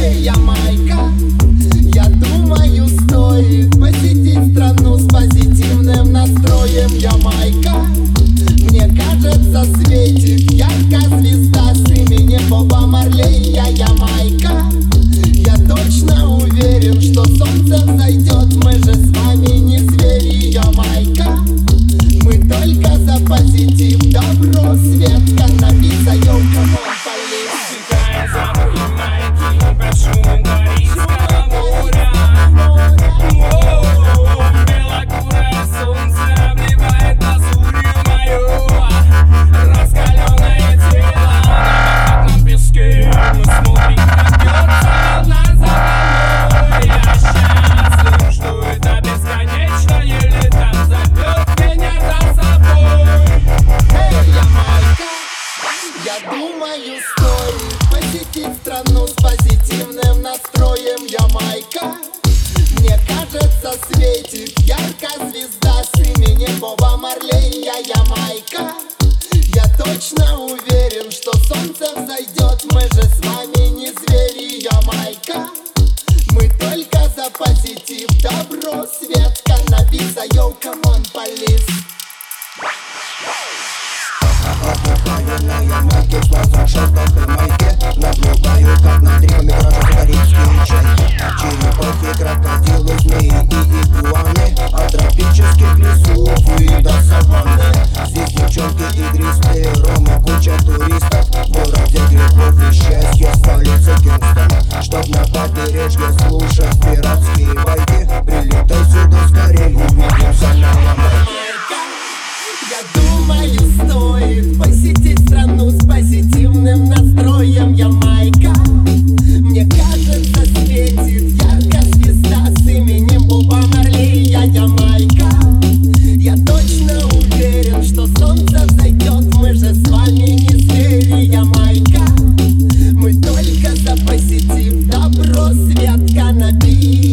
Эй, Ямайка, я думаю, стоит посетить страну с позитивным настроем. Ямайка, мне кажется, светит яркая звезда с именем Боба Марлея. Ямайка, я точно уверен, что солнце взойдет. Мы же с вами не звери. Ямайка, мы только за позитив, добро, свет, каннабис, йоу, камон, полис. Сбегая запах Ямайки, под шумом Карибского моря. Белокурое солнце обливает лазурью мою. Раскаленное тело на бархатном песке. Мы смотрим, как бьется волна за волной. Я счастлив, что это бесконечное лето зовет меня за собой. Эй, Ямайка, я думаю, стоит посетить страну с позитивным настроем. Ямайка, мне кажется, светит яркая звезда с именем Боба Марлея. Ямайка, я точно уверен, что солнце взойдет. Мы же с вами не звери. Ямайка, мы только за позитив, добро, свет, каннабис, йоу, камон, полис. На Ямайке, в глазах шелках при майке. Наблюдаю, как над реками кражут карибский чай. Черепахи, крокодилы, змеи и игуаны. От тропических лесов и до саванны. Здесь девчонки игристые, рома, куча туристов. В городе грехов и счастья, столица Кингстон. Чтоб на побережье слушать пиратские байки, прилетай сюда скорей, увидимся на Ямайке. Я думаю, стоит посетить страну с позитивным настроем. Ямайка, мне кажется, светит яркая звезда с именем Боба Марлея. Ямайка, я точно уверен, что солнце взойдет. Мы же с вами не звери. Ямайка, мы только за позитив, добро, свет, каннабис.